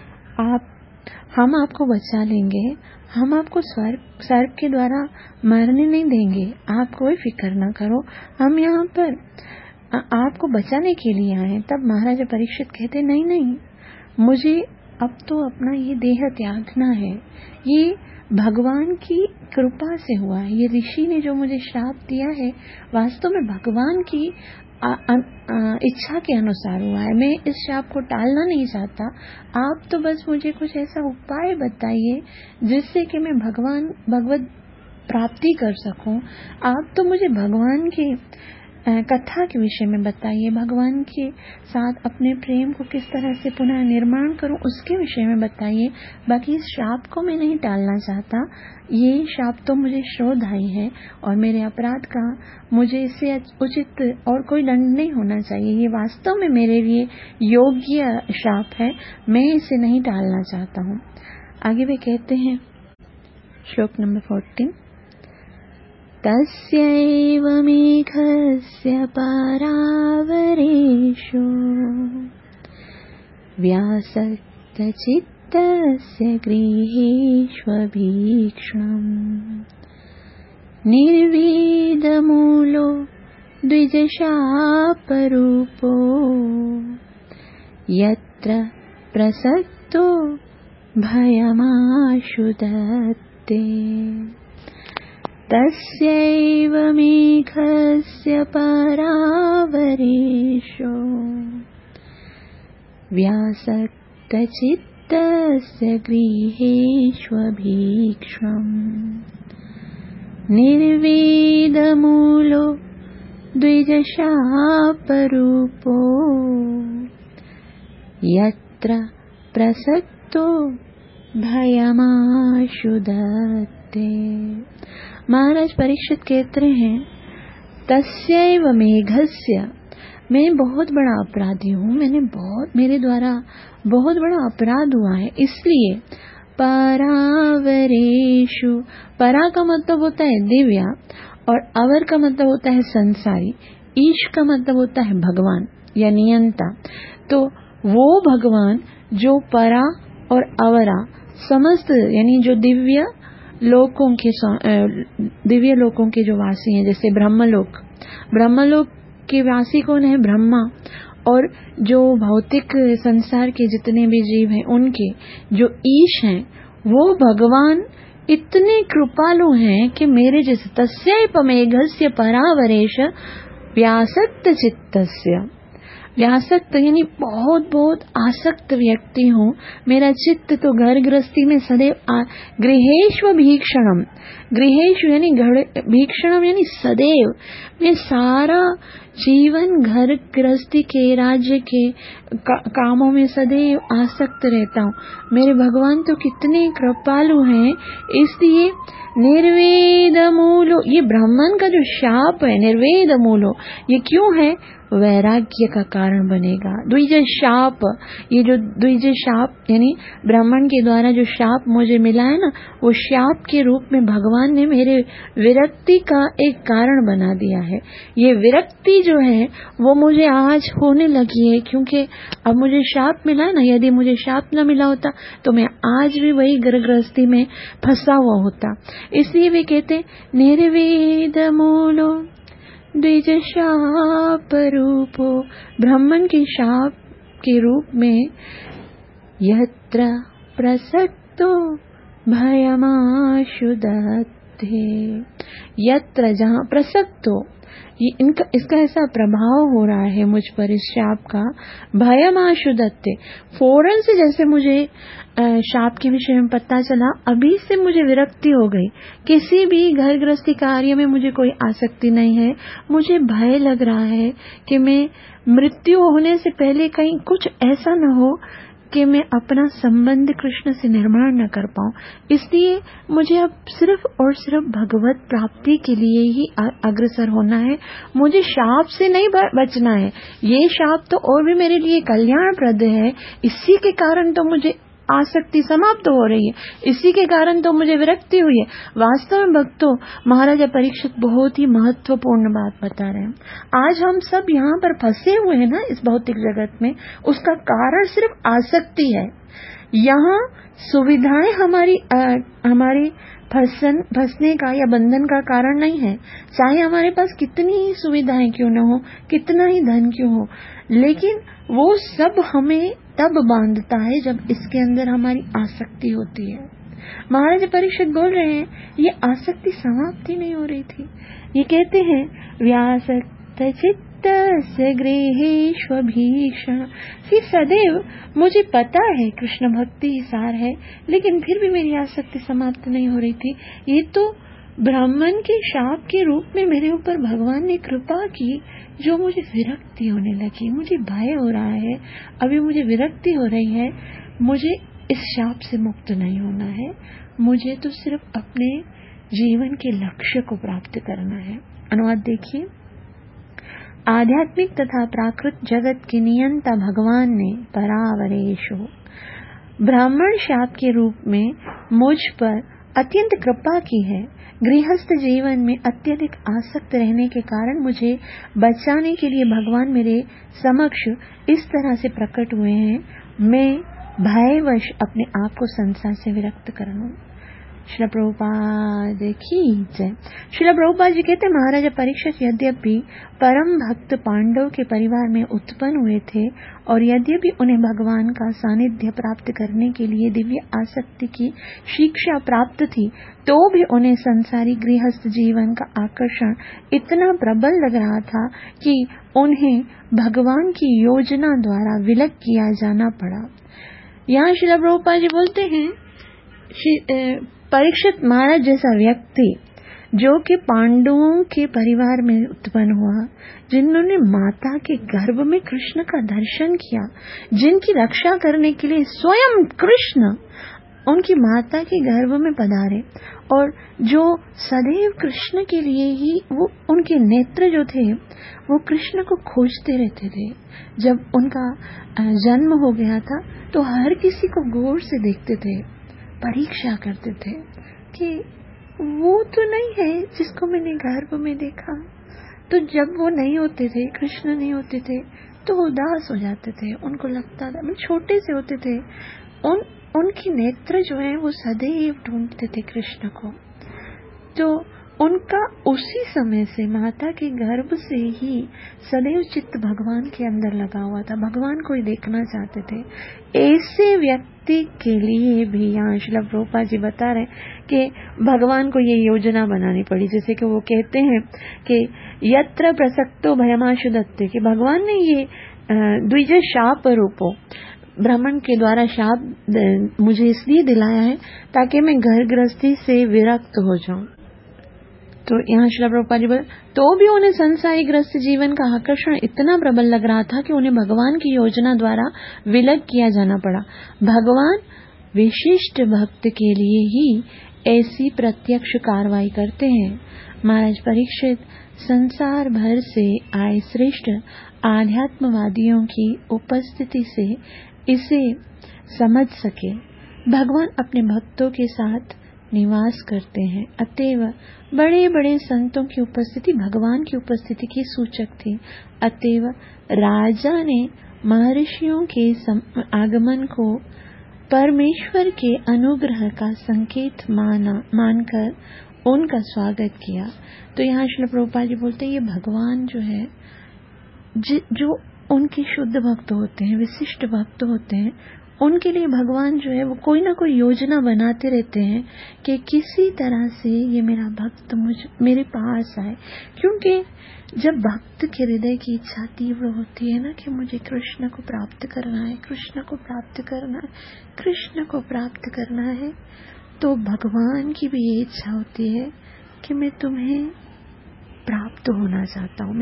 हम आपको बचा लेंगे, हम आपको सर्प के द्वारा मरने नहीं देंगे, आप कोई फिक्र न करो, हम यहाँ पर आपको बचाने के लिए आए। तब महाराजा परीक्षित कहते नहीं, मुझे अब तो अपना ये देह त्यागना है। ये भगवान की कृपा से हुआ है, ये ऋषि ने जो मुझे श्राप दिया है वास्तव में भगवान की इच्छा के अनुसार हुआ है। मैं इस शाप को टालना नहीं चाहता। आप तो बस मुझे कुछ ऐसा उपाय बताइए जिससे कि मैं भगवत प्राप्ति कर सकूं। आप तो मुझे भगवान की कथा के विषय में बताइए, भगवान के साथ अपने प्रेम को किस तरह से पुनः निर्माण करूं उसके विषय में बताइए। बाकी इस शाप को मैं नहीं टालना चाहता। ये शाप तो मुझे श्रोधाई है और मेरे अपराध का मुझे इससे उचित और कोई दंड नहीं होना चाहिए। ये वास्तव में मेरे लिए योग्य शाप है, मैं इसे नहीं टालना चाहता हूँ। आगे वे कहते हैं श्लोक नंबर 14, तस्यैव मेघस्य परावरेषु व्यासक्तचित्तस्य गृहेष्वभीक्ष्णम् निर्वेदमूलो द्विजशापरूपो यत्र प्रसक्तो भयमाशु दत्ते तस्यैव मेघस्य परावरेशो व्यासक्तचित्तस्य गृहेष्वभीक्ष्णम् निर्वेदमूलो द्विजशापरूपो यत्र प्रसक्तो भयमाशु दत्ते। महाराज परीक्षित कहते हैं, तस्यैव मेघस्य, मैं बहुत बड़ा अपराधी हूँ, मेरे द्वारा बहुत बड़ा अपराध हुआ है, इसलिए परावरेशु, परा का मतलब होता है दिव्या और अवर का मतलब होता है संसारी, ईश का मतलब होता है भगवान या नियंता। तो वो भगवान जो परा और अवरा समस्त यानी जो दिव्य लोकों के जो वासी हैं, जैसे ब्रह्मलोक के वासी कौन है? ब्रह्मा। और जो भौतिक संसार के जितने भी जीव हैं उनके जो ईश हैं वो भगवान इतने कृपालु हैं कि मेरे जैसे तस्यैव मेघस्य परावरेश व्यासक्त चित्तस्य, व्यासक्त यानी बहुत बहुत आसक्त व्यक्ति हूँ, मेरा चित्त तो घर गृहस्थी में सदैव गृहेष्व भीक्षणम, गृहेष्व यानी भीक्षणम यानी सदैव, मैं सारा जीवन घर गृहस्थी के राज्य के कामों में सदैव आसक्त रहता हूँ। मेरे भगवान तो कितने कृपालु हैं, इसलिए निर्वेदमूलो, ये ब्राह्मण का जो शाप है निर्वेदमूलो, ये क्यों है? वैराग्य का कारण बनेगा। द्विज शाप, ये जो द्विज शाप यानी ब्राह्मण के द्वारा जो शाप मुझे मिला है ना, वो शाप के रूप में भगवान ने मेरे विरक्ति का एक कारण बना दिया है। ये विरक्ति जो है वो मुझे आज होने लगी है, क्योंकि अब मुझे शाप मिला है ना। यदि मुझे शाप न मिला होता तो मैं आज भी वही गृहस्थी में फंसा हुआ होता। इसलिए वे कहते निर्वेदमूलो द्विज शाप रूपो, ब्राह्मण के शाप के रूप में यत्र प्रसक्तो भयमाशु दत्ते, यत्र जहाँ प्रसक्तो, ये इसका ऐसा प्रभाव हो रहा है मुझ पर इस शाप का, भयमाशु दत्ते, फौरन से जैसे मुझे शाप के विषय में पता चला, अभी से मुझे विरक्ति हो गई। किसी भी घर गृहस्थी कार्य में मुझे कोई आसक्ति नहीं है। मुझे भय लग रहा है कि मैं मृत्यु होने से पहले कहीं कुछ ऐसा न हो कि मैं अपना संबंध कृष्ण से निर्माण न कर पाऊं। इसलिए मुझे अब सिर्फ और सिर्फ भगवत प्राप्ति के लिए ही अग्रसर होना है। मुझे शाप से नहीं बचना है। ये शाप तो और भी मेरे लिए कल्याणप्रद है, इसी के कारण तो मुझे आसक्ति समाप्त हो रही है, इसी के कारण तो मुझे विरक्ति हुई है। वास्तव में भक्तों, महाराजा परीक्षित बहुत ही महत्वपूर्ण बात बता रहे हैं। आज हम सब यहाँ पर फंसे हुए हैं ना इस भौतिक जगत में, उसका कारण सिर्फ आसक्ति है। यहाँ सुविधाएं हमारी फंसने का या बंधन का कारण नहीं है। चाहे हमारे पास कितनी ही सुविधाएं क्यों न हो, कितना ही धन क्यों हो, लेकिन वो सब हमें तब बांधता है जब इसके अंदर हमारी आसक्ति होती है। महाराज परीक्षित बोल रहे हैं, ये आसक्ति समाप्ति नहीं हो रही थी। ये कहते हैं व्यासक्त चित्तस्य गृहेष्वभीक्षण, सदैव मुझे पता है कृष्ण भक्ति ही सार है, लेकिन फिर भी मेरी आसक्ति समाप्त नहीं हो रही थी। ये तो ब्राह्मण के शाप के रूप में मेरे ऊपर भगवान ने कृपा की, जो मुझे विरक्ति होने लगी, मुझे भय हो रहा है, अभी मुझे विरक्ति हो रही है। मुझे इस शाप से मुक्त नहीं होना है, मुझे तो सिर्फ अपने जीवन के लक्ष्य को प्राप्त करना है। अनुवाद देखिए, आध्यात्मिक तथा प्राकृत जगत के नियंता भगवान ने परावरेशो, ब्राह्मण शाप के रूप में मुझ पर अत्यंत कृपा की है। गृहस्थ जीवन में अत्यधिक आसक्त रहने के कारण मुझे बचाने के लिए भगवान मेरे समक्ष इस तरह से प्रकट हुए हैं। मैं भयवश अपने आप को संसार से विरक्त कर लूं। श्रील प्रभुपाद की जय। श्रील प्रभुपाद जी कहते, महाराजा परीक्षित यद्यपि परम भक्त पांडव के परिवार में उत्पन्न हुए थे और यद्यपि उन्हें भगवान का सानिध्य प्राप्त करने के लिए दिव्य आसक्ति की शिक्षा प्राप्त थी, तो भी उन्हें संसारी गृहस्थ जीवन का आकर्षण इतना प्रबल लग रहा था कि उन्हें भगवान की योजना द्वारा विलग किया जाना पड़ा। यहाँ श्रील प्रभुपाद जी बोलते हैं, परीक्षित महाराज जैसा व्यक्ति जो कि पांडवों के परिवार में उत्पन्न हुआ, जिन्होंने माता के गर्भ में कृष्ण का दर्शन किया, जिनकी रक्षा करने के लिए स्वयं कृष्ण उनकी माता के गर्भ में पधारे और जो सदैव कृष्ण के लिए ही वो उनके नेत्र जो थे वो कृष्ण को खोजते रहते थे। जब उनका जन्म हो गया था तो हर किसी को गौर से देखते थे, परीक्षा करते थे कि वो तो नहीं है जिसको मैंने गर्भ में देखा। तो जब वो नहीं होते थे, कृष्ण नहीं होते थे, तो वो उदास हो जाते थे। उनको लगता था, छोटे से होते थे, उनके नेत्र जो है वो सदैव ढूंढते थे कृष्ण को। तो उनका उसी समय से माता के गर्भ से ही सदैव चित्त भगवान के अंदर लगा हुआ था, भगवान को ही देखना चाहते थे। ऐसे व्यक्ति के लिए भी यहाँ श्रील प्रभुपाद जी बता रहे कि भगवान को ये योजना बनानी पड़ी। जैसे कि वो कहते हैं कि यत्र प्रसक्तो भयमाशु दत्ते, कि भगवान ने ये द्विज शाप रूपो, ब्राह्मण के द्वारा शाप मुझे इसलिए दिलाया है ताकि मैं घर गृहस्थी से विरक्त हो जाऊं। तो यहाँ श्रील प्रभुपाद जी बोले, तो भी उन्हें संसारी ग्रस्त जीवन का आकर्षण इतना प्रबल लग रहा था कि उन्हें भगवान की योजना द्वारा विलग किया जाना पड़ा। भगवान विशिष्ट भक्त के लिए ही ऐसी प्रत्यक्ष कार्रवाई करते हैं। महाराज परीक्षित संसार भर से आए श्रेष्ठ आध्यात्मवादियों की उपस्थिति से इसे समझ सके। भगवान अपने भक्तों के साथ निवास करते हैं, अतएव बड़े बड़े संतों की उपस्थिति भगवान की उपस्थिति की सूचक थी। अतएव राजा ने महर्षियों के आगमन को परमेश्वर के अनुग्रह का संकेत मानकर उनका स्वागत किया। तो यहाँ श्रील प्रभुपाद जी बोलते हैं, ये भगवान जो है, जो उनके शुद्ध भक्त होते हैं, विशिष्ट भक्त होते हैं, उनके लिए भगवान जो है वो कोई ना कोई योजना बनाते रहते हैं कि किसी तरह से ये मेरा भक्त मेरे पास आए। क्योंकि जब भक्त के हृदय की इच्छा तीव्र होती है ना कि मुझे कृष्ण को प्राप्त करना है, कृष्ण को प्राप्त करना है, कृष्ण को प्राप्त करना है, तो भगवान की भी ये इच्छा होती है कि मैं तुम्हें प्राप्त होना चाहता हूँ,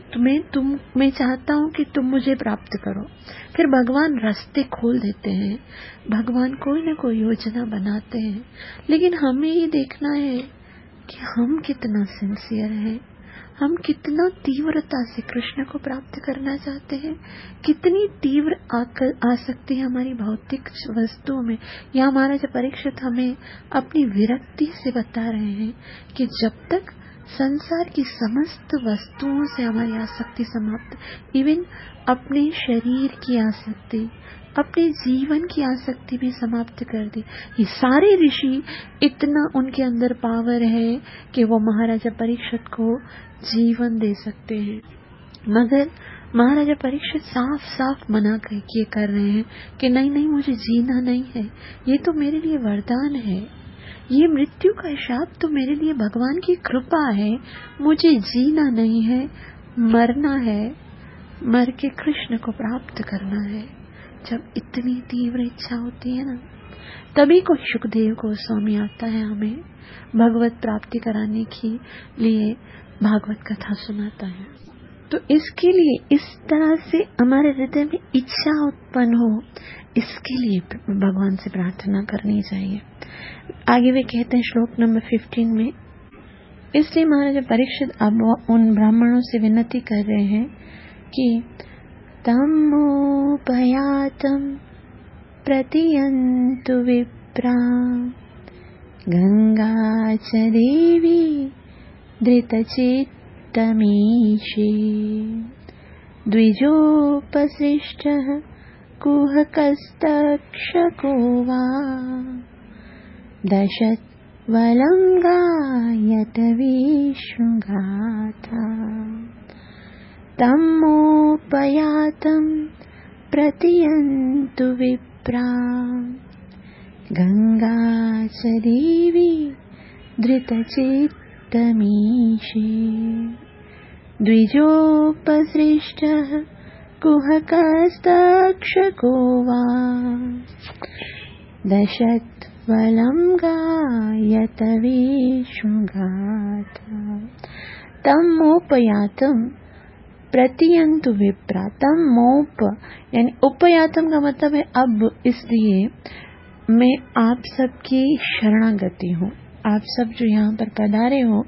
मैं चाहता हूँ कि तुम मुझे प्राप्त करो। फिर भगवान रास्ते खोल देते हैं, भगवान कोई न कोई योजना बनाते हैं। लेकिन हमें ये देखना है कि हम कितना सिंसियर हैं, हम कितना तीव्रता से कृष्ण को प्राप्त करना चाहते हैं, कितनी तीव्र आसक्ति हमारी भौतिक वस्तुओं में। यहाँ महाराज परीक्षित हमें अपनी विरक्ति से बता रहे हैं कि जब तक संसार की समस्त वस्तुओं से हमारी आसक्ति समाप्त, इवन अपने शरीर की आसक्ति, अपने जीवन की आसक्ति भी समाप्त कर दी। ये सारे ऋषि, इतना उनके अंदर पावर है कि वो महाराजा परीक्षित को जीवन दे सकते हैं। मगर महाराजा परीक्षित साफ साफ मना कर रहे हैं कि नहीं, मुझे जीना नहीं है, ये तो मेरे लिए वरदान है, ये मृत्यु का शाप तो मेरे लिए भगवान की कृपा है, मुझे जीना नहीं है, मरना है, मर के कृष्ण को प्राप्त करना है। जब इतनी तीव्र इच्छा होती है ना, तभी कोई सुखदेव गोस्वामी आता है, हमें भगवत प्राप्ति कराने के लिए भागवत कथा सुनाता है। तो इसके लिए इस तरह से हमारे हृदय में इच्छा उत्पन्न हो, इसके लिए भगवान से प्रार्थना करनी चाहिए। आगे वे कहते हैं श्लोक नंबर 15 में, इसलिए महाराजा परीक्षित अब उन ब्राह्मणों से विनती कर रहे हैं कि तमोपयातम प्रतियन्तु विप्रा गंगा च देवी धृतचित्तमीशे द्विजोपसृष्टः कुहकस्तक्षको वा वलं गायत विष्णुगाथा तमोपयातं प्रतियन्तु विप्रा गंगा च देवी धृतचित्तमीशे द्विजोपसृष्टः कुहकस्तक्षको वा दशत्वलं गायत विष्णुगाथा तमोपयातं प्रतियन्तु विप्रा। तमोप यानी उपयातम का मतलब है अब, इसलिए मैं आप सबकी शरणागति हूँ। आप सब जो यहाँ पर पधारे हो,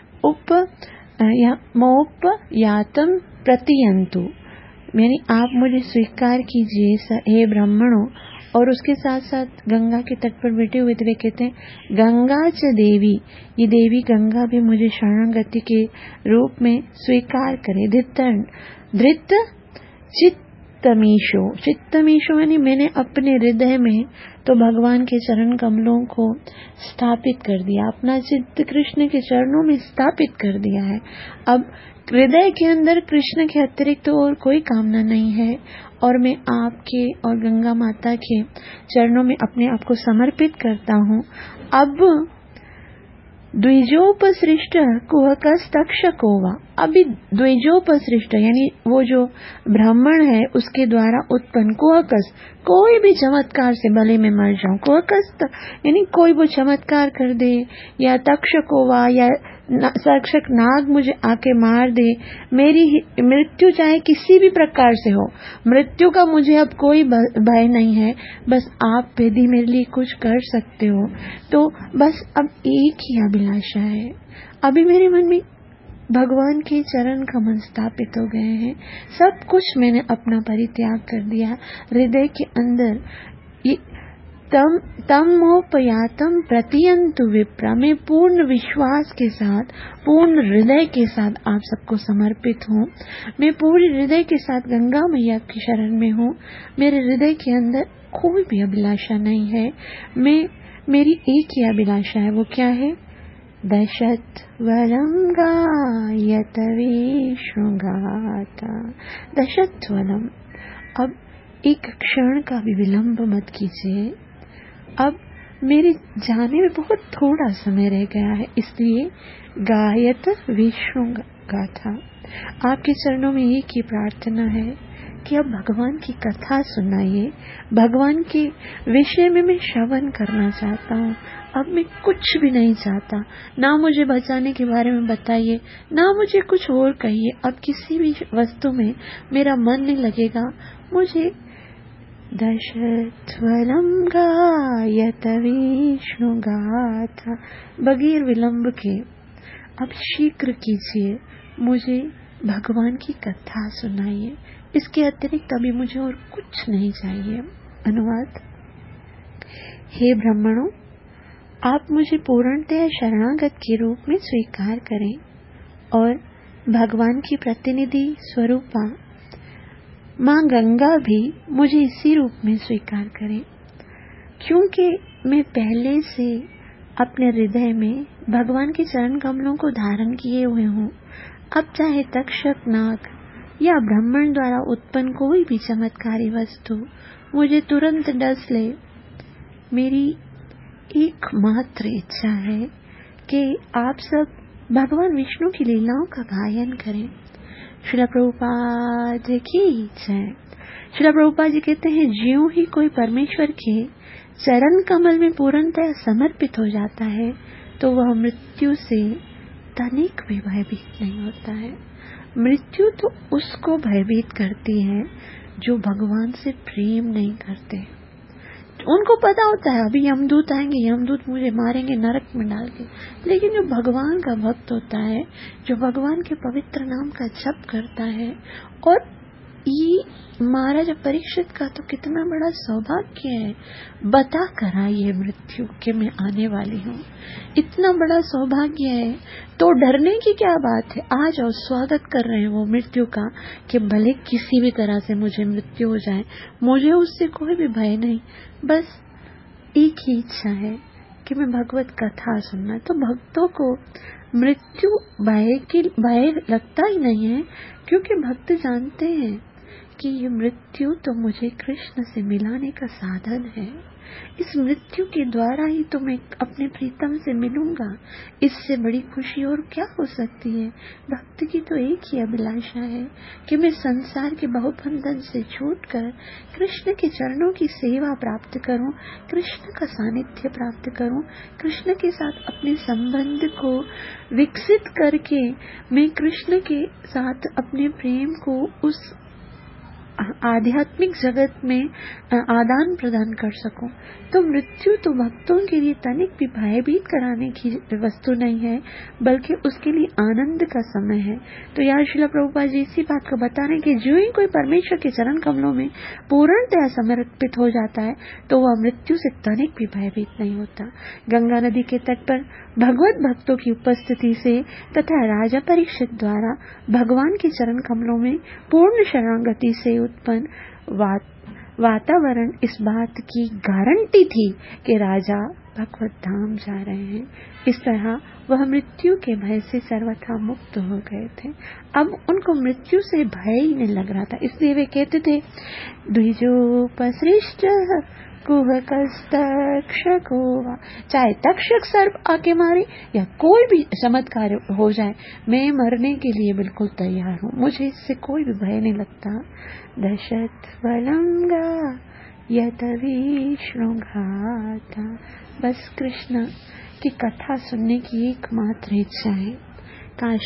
मोप यातम प्रतियंतु यानी आप मुझे स्वीकार कीजिए हे ब्राह्मणों। और उसके साथ साथ गंगा के तट पर बैठे हुए थे, कहते हैं गंगा च देवी, ये देवी गंगा भी मुझे शरणागति के रूप में स्वीकार करे। धृत चित्तमीशो, चित्तमीशो यानी मैंने अपने हृदय में तो भगवान के चरण कमलों को स्थापित कर दिया, अपना चित्त कृष्ण के चरणों में स्थापित कर दिया है। अब हृदय के अंदर कृष्ण के अतिरिक्त तो और कोई कामना नहीं है, और मैं आपके और गंगा माता के चरणों में अपने आप को समर्पित करता हूँ। अब द्विजोपसृष्ट कुहकस्तक्षकोवा, अभी द्विजोपसृष्ट यानी वो जो ब्राह्मण है उसके द्वारा उत्पन्न कुहकस, कोई भी चमत्कार से भले मैं मर जाऊं, कुहकस्त यानी कोई वो चमत्कार कर दे, या तक्षकोवा या तक्षक नाग मुझे आके मार दे, मेरी मृत्यु चाहे किसी भी प्रकार से हो, मृत्यु का मुझे अब कोई भय नहीं है। बस आप यदि मेरे लिए कुछ कर सकते हो तो बस अब एक ही अभिलाषा है। अभी मेरे मन में भगवान के चरण कमल स्थापित हो गए हैं, सब कुछ मैंने अपना परित्याग कर दिया। हृदय के अंदर ये तमोपयातम प्रतियंतु विप्रा, मैं पूर्ण विश्वास के साथ, पूर्ण हृदय के साथ आप सबको समर्पित हूँ। मैं पूरे हृदय के साथ गंगा मैया की शरण में हूँ। मेरे हृदय के अंदर कोई भी अभिलाषा नहीं है, मेरी एक ही अभिलाषा है। वो क्या है? दशत्वलं गायत विष्णुगाथा। दशत्वलं, अब एक क्षण का भी विलंब मत कीजिए। अब मेरे जाने में बहुत थोड़ा समय रह गया है, इसलिए गायत विष्णु गाथा। आपके चरणों में एक ही प्रार्थना है कि अब भगवान की कथा सुनाइए, भगवान के विषय में मैं श्रवण करना चाहता हूँ। अब मैं कुछ भी नहीं चाहता, ना मुझे बचाने के बारे में बताइए, ना मुझे कुछ और कहिए। अब किसी भी वस्तु में मेरा मन नहीं लगेगा। मुझे दशत्वलं गायत विष्णुगाथा, बगैर विलंब के अब शीघ्र कीजिए, मुझे भगवान की कथा सुनाइए। इसके अतिरिक्त अभी मुझे और कुछ नहीं चाहिए। अनुवाद: हे ब्राह्मणों, आप मुझे पूर्णतया शरणागत के रूप में स्वीकार करें और भगवान की प्रतिनिधि स्वरूपा माँ गंगा भी मुझे इसी रूप में स्वीकार करें, क्योंकि मैं पहले से अपने हृदय में भगवान के चरण कमलों को धारण किए हुए हूँ। अब चाहे तक्षक नाग या ब्राह्मण द्वारा उत्पन्न कोई भी चमत्कारी वस्तु मुझे तुरंत डस ले, मेरी एकमात्र इच्छा है कि आप सब भगवान विष्णु की लीलाओं का गायन करें। श्रील प्रभुपाद की जय। श्रील प्रभुपाद जी कहते हैं, ज्यों ही कोई परमेश्वर के चरण कमल में पूर्णतः समर्पित हो जाता है तो वह मृत्यु से तनिक भी भयभीत नहीं होता है। मृत्यु तो उसको भयभीत करती है जो भगवान से प्रेम नहीं करते। उनको पता होता है अभी यमदूत आएंगे, यमदूत मुझे मारेंगे नरक में डाल के, लेकिन जो भगवान का भक्त होता है, जो भगवान के पवित्र नाम का जप करता है, और ये महाराज परीक्षित का तो कितना बड़ा सौभाग्य है, बता कर आइए मृत्यु के मैं आने वाली हूँ, इतना बड़ा सौभाग्य है, तो डरने की क्या बात है। आ जाओ, स्वागत कर रहे हैं वो मृत्यु का कि भले किसी भी तरह से मुझे मृत्यु हो जाए, मुझे उससे कोई भी भय नहीं। बस एक ही इच्छा है कि मैं भगवत कथा सुनना। तो भक्तों को मृत्यु भय लगता ही नहीं है, क्योंकि भक्त जानते हैं कि ये मृत्यु तो मुझे कृष्ण से मिलाने का साधन है। इस मृत्यु के द्वारा ही तो मैं अपने प्रीतम से मिलूंगा। इससे बड़ी खुशी और क्या हो सकती है। भक्त की तो एक ही अभिलाषा है कि मैं संसार के बहुबंधन से छूटकर कृष्ण के चरणों की सेवा प्राप्त करूं, कृष्ण का सानिध्य प्राप्त करूं, कृष्ण के साथ अपने संबंध को विकसित करके मैं कृष्ण के साथ अपने प्रेम को उस आध्यात्मिक जगत में आदान प्रदान कर सकूं। तो मृत्यु तो भक्तों के लिए तनिक भी भयभीत कराने की वस्तु नहीं है, बल्कि उसके लिए आनंद का समय है। तो यहाँ श्रील प्रभुपाद जी इसी बात को बता रहे हैं कि जो ही कोई परमेश्वर के चरण कमलों में पूर्णतया समर्पित हो जाता है तो वह मृत्यु से तनिक भी भयभीत नहीं होता। गंगा नदी के तट पर भगवत भक्तों की उपस्थिति से तथा राजा परीक्षित द्वारा भगवान के चरण कमलों में पूर्ण शरणागति से उत्पन्न वातावरण इस बात की गारंटी थी कि राजा भगवत धाम जा रहे हैं। इस तरह वह मृत्यु के भय से सर्वथा मुक्त हो गए थे। अब उनको मृत्यु से भय ही नहीं लग रहा था, इसलिए वे कहते थे द्विजोपसृष्ट कुहकस्तक्षको, चाहे तक्षक सर्प आके मारे या कोई भी चमत्कार हो जाए, मैं मरने के लिए बिल्कुल तैयार हूँ, मुझे इससे कोई भी भय नहीं लगता। दशत बलंगा यत विष्णुघाता, बस कृष्ण की कथा सुनने की एकमात्र इच्छा है। काश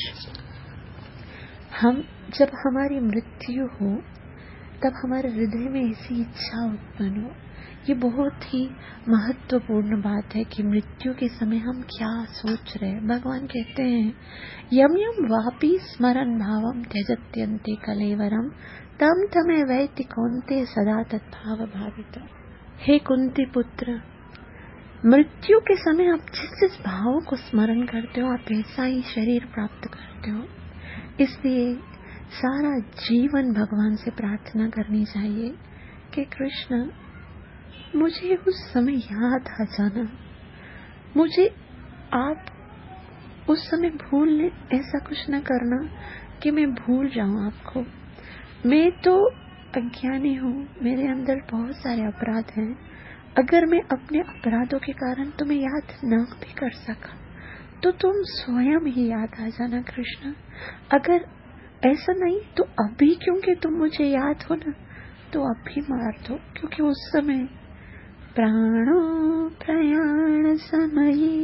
जब हमारी मृत्यु हो तब हमारे हृदय में ऐसी इच्छा उत्पन्न हो। ये बहुत ही महत्वपूर्ण बात है कि मृत्यु के समय हम क्या सोच रहे हैं। भगवान कहते हैं यम यम वापी स्मरण भावम त्यजत्यन्ते कलेवरम तम तमे वैति कौन्ते सदा तद्भाव भावित। हे कुंती पुत्र, मृत्यु के समय आप जिस जिस भाव को स्मरण करते हो आप ऐसा ही शरीर प्राप्त करते हो। इसलिए सारा जीवन भगवान से प्रार्थना करनी चाहिए कि कृष्ण मुझे उस समय याद आ जाना, मुझे आप उस समय भूल ले, ऐसा कुछ न करना कि मैं भूल जाऊं आपको। मैं तो अज्ञानी हूँ, मेरे अंदर बहुत सारे अपराध हैं। अगर मैं अपने अपराधों के कारण तुम्हें याद न भी कर सका तो तुम स्वयं ही याद आ जाना कृष्ण। अगर ऐसा नहीं तो अभी, क्योंकि तुम मुझे याद हो ना, तो अभी मार दो, क्योंकि उस समय प्राणो प्रयाण समये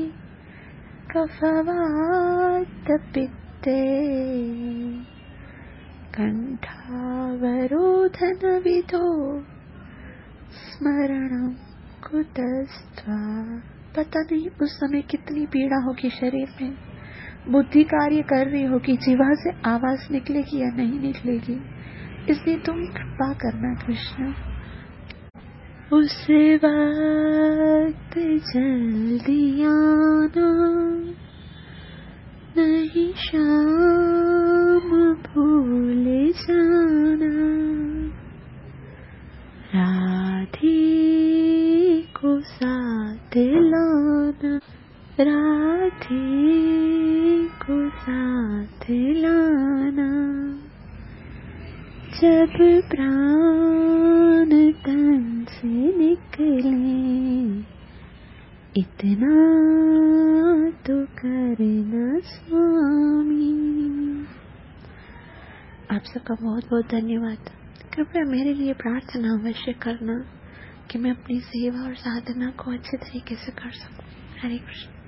कफवात पित्ते कंठावरोधन विधो स्मरणं कुतस्त्वा। पता नहीं उस समय कितनी पीड़ा होगी शरीर में, बुद्धि कार्य कर रही होगी, जीवा से आवाज निकलेगी या नहीं निकलेगी। इसलिए तुम कृपा करना कृष्ण, उस वक्त जल्दी आना, नहीं शाम भूल जाना, राधे को साथ लाना, राधे को साथ लाना। जब प्राण तन से निकले इतना तो करना स्वामी। आप सबका बहुत बहुत धन्यवाद। कृपया मेरे लिए प्रार्थना अवश्य करना कि मैं अपनी सेवा और साधना को अच्छे तरीके से कर सकूं। हरे कृष्ण।